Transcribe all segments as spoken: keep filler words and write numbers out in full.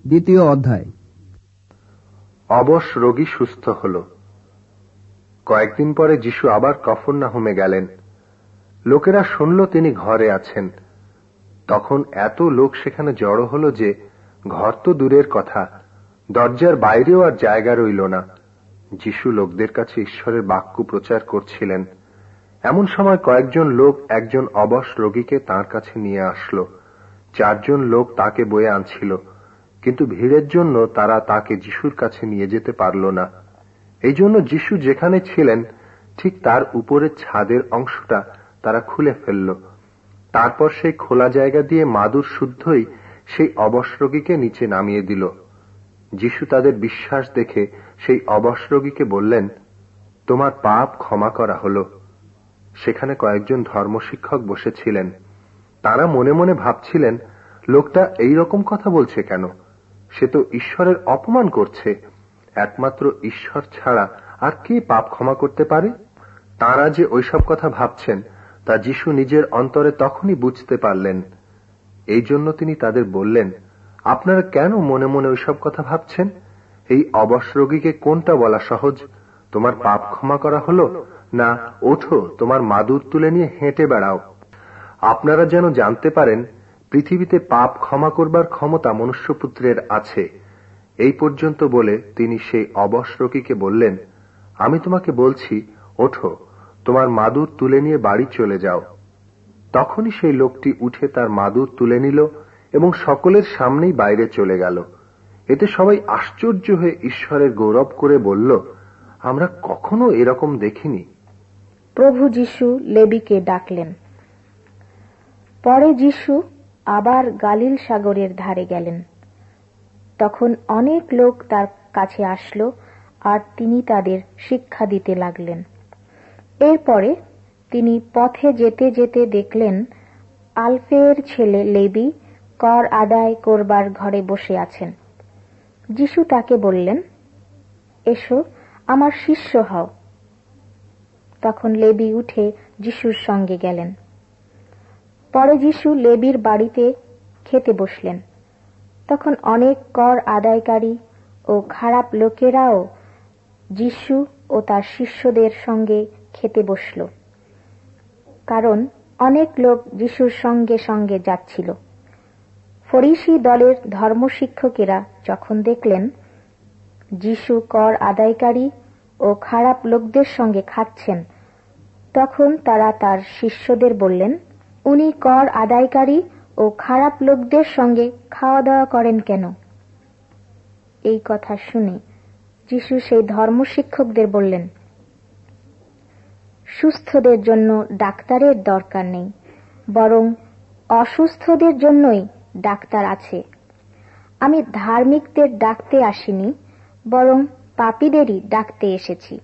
দ্বিতীয় অধ্যায়। অবশ রোগী সুস্থ হল। কয়েকদিন পরে যিশু আবার কফরনাহুমে গেলেন। লোকেরা শুনল তিনি ঘরে আছেন। তখন এত লোক সেখানে জড়ো হল যে ঘর তো দূরের কথা, দরজার বাইরেও আর জায়গা রইল না। যিশু লোকদের কাছে ঈশ্বরের বাক্য প্রচার করছিলেন। এমন সময় কয়েকজন লোক একজন অবশ রোগীকে তাঁর কাছে নিয়ে আসলো। চারজন লোক তাকে বয়ে আনছিল, কিন্তু ভিড়ের জন্য তারা তাকে যিশুর কাছে নিয়ে যেতে পারল না। এই জন্য যিশু যেখানে ছিলেন ঠিক তার উপরের ছাদের অংশটা তারা খুলে ফেলল। তারপর সেই খোলা জায়গা দিয়ে মাদুর শুদ্ধই সেই অবশ রোগীকে নিচে নামিয়ে দিল। যিশু তাদের বিশ্বাস দেখে সেই অবশ রোগীকে বললেন, তোমার পাপ ক্ষমা করা হল। সেখানে কয়েকজন ধর্মশিক্ষক বসেছিলেন। তারা মনে মনে ভাবছিলেন, লোকটা এই রকম কথা বলছে কেন? সে তো ঈশ্বরের অপমান করছে। একমাত্র ঈশ্বর ছাড়া আর কে পাপ ক্ষমা করতে পারে? তারা যে ওইসব কথা ভাবছেন তা যিশু নিজের অন্তরে তখনই বুঝতে পারলেন। এই জন্য তিনি তাদের বললেন, আপনারা কেন মনে মনে ওইসব কথা ভাবছেন? এই অবশ রোগীকে কোনটা বলা সহজ, তোমার পাপ ক্ষমা করা হলো, না ওঠো তোমার মাদুর তুলে নিয়ে হেঁটে বেড়াও? আপনারা যেন জানতে পারেন পৃথিবীতে পাপ ক্ষমা করবার ক্ষমতা মনুষ্যপুত্রের আছে। এই পর্যন্ত বলে তিনি সেই অবশ রোগীকে বললেন, আমি তোমাকে বলছি, ওঠো তোমার মাদুর তুলে নিয়ে বাড়ি চলে যাও। তখনই সেই লোকটি উঠে তার মাদুর তুলে নিল এবং সকলের সামনেই বাইরে চলে গেল। এতে সবাই আশ্চর্য হয়ে ঈশ্বরের গৌরব করে বলল, আমরা কখনো এরকম দেখিনি। প্রভু যিশু লেবীকে ডাকলেন। পরে যিশু আবার গালিল সাগরের ধারে গেলেন। তখন অনেক লোক তার কাছে আসলো আর তিনি তাদের শিক্ষা দিতে লাগলেন। এরপরে তিনি পথে যেতে যেতে দেখলেন আলফেয়ের ছেলে লেবী কর আদায় করবার ঘরে বসে আছেন। যিশু তাকে বললেন, এসো আমার শিষ্য হও। তখন লেবী উঠে যিশুর সঙ্গে গেলেন। পরে যিশু লেবীর বাড়িতে খেতে বসলেন। তখন অনেক কর আদায়কারী ও খারাপ লোকেরাও যিশু ও তার শিষ্যদের সঙ্গে খেতে বসল, কারণ অনেক লোক যিশুর সঙ্গে সঙ্গে যাচ্ছিল। ফরিসি দলের ধর্মশিক্ষকেরা যখন দেখলেন যিশু কর আদায়কারী ও খারাপ লোকদের সঙ্গে খাচ্ছেন, তখন তারা তার শিষ্যদের বললেন, উনি কর আদায়কারী ও খারাপ লোকদের সঙ্গে খাওয়া দাওয়া করেন কেন? এই কথা শুনে যিশু সেই ধর্মশিক্ষকদের বললেন, সুস্থদের জন্য ডাক্তারের দরকার নেই, বরং অসুস্থদের জন্যই ডাক্তার আছে। আমি ধার্মিকদের ডাকতে আসিনি, বরং পাপীদেরই ডাকতে এসেছি।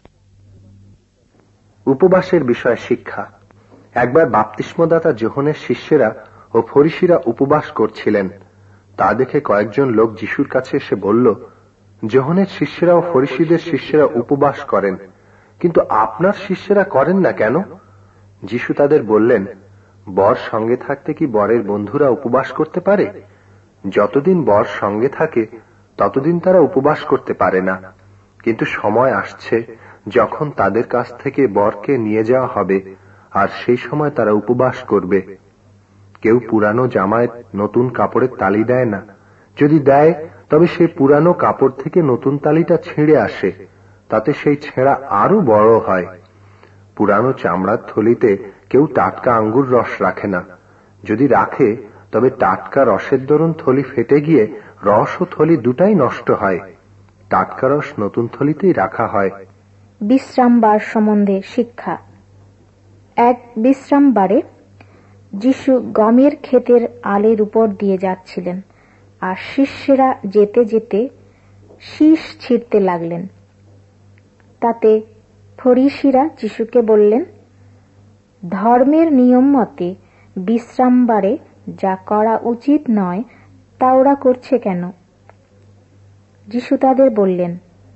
উপবাসের বিষয়ে শিক্ষা। একবার বাপ্তিস্মদাতা যোহনের শিষ্যেরা ও ফরিসিরা উপবাস করছিলেন। তা দেখে কয়েকজন লোক যিশুর কাছে এসে বলল, যোহনের শিষ্যেরা ও ফরিসিদের শিষ্যেরা উপবাস করেন, কিন্তু আপনার শিষ্যেরা করেন না কেন? যিশু তাদের বললেন, বর সঙ্গে থাকতে কি বরের বন্ধুরা উপবাস করতে পারে? যতদিন বর সঙ্গে থাকে ততদিন তারা উপবাস করতে পারে না, কিন্তু সময় আসছে যখন তাদের কাছ থেকে বরকে নিয়ে যাওয়া হবে, আর সেই সময় তারা উপবাস করবে। কেউ পুরানো জামায় নতুন কাপড়ের তালি দেয় না। যদি দেয় তবে সেই পুরানো কাপড় থেকে নতুন তালিটা ছিঁড়ে আসে, তাতে সেই ছেঁড়া আরো বড় হয়। পুরানো চামড়ার থলিতে কেউ টাটকা আঙ্গুর রস রাখে না। যদি রাখে তবে টাটকা রসের দরুন থলি ফেটে গিয়ে রস ও থলি দুটাই নষ্ট হয়। টাটকা রস নতুন থলিতেই রাখা হয়। বিশ্রামবার সম্বন্ধে শিক্ষা। এক বিশ্রামবারে যিশু গমের ক্ষেতের আলের উপর দিয়ে যাচ্ছিলেন, আর শিষ্যেরা যেতে যেতে শীষ ছিঁড়তে লাগলেন। তাতে ফরিসিরা যিশুকে বললেন, ধর্মের নিয়ম মতে বিশ্রামবারে যা করা উচিত নয় তা ওরা করছে কেন? যিশু তাদের বললেন,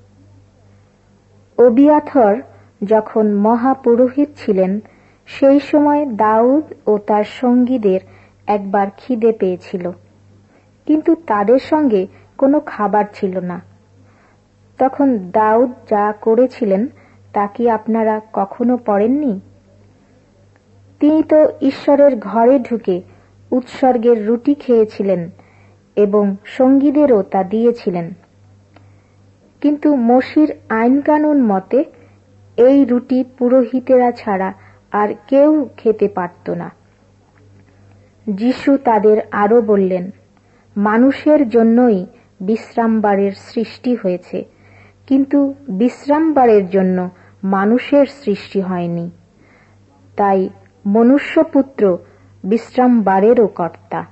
অবিয়াথর যখন মহাপুরোহিত ছিলেন সেই সময় দাউদ ও তার সঙ্গীদের একবার খিদে পেয়েছিল। কিন্তু তাদের সঙ্গে কোনো খাবার ছিল না। তখন দাউদ যা করেছিলেন তা কি আপনারা কখনো পড়েননি? তিনি তো ঈশ্বরের ঘরে ঢুকে উৎসর্গের রুটি খেয়েছিলেন এবং সঙ্গীদেরও তা দিয়েছিলেন। কিন্তু মোশির আইন কানুন মতে এই রুটি পুরোহিতেরা ছাড়া আর কেউ খেতে পারত না। যিশু তাদের আরো বললেন, মানুষের জন্যই বিশ্রামবারের সৃষ্টি হয়েছে, কিন্তু বিশ্রামবারের জন্য মানুষের সৃষ্টি হয়নি। তাই মনুষ্যপুত্র বিশ্রামবারেরও কর্তা।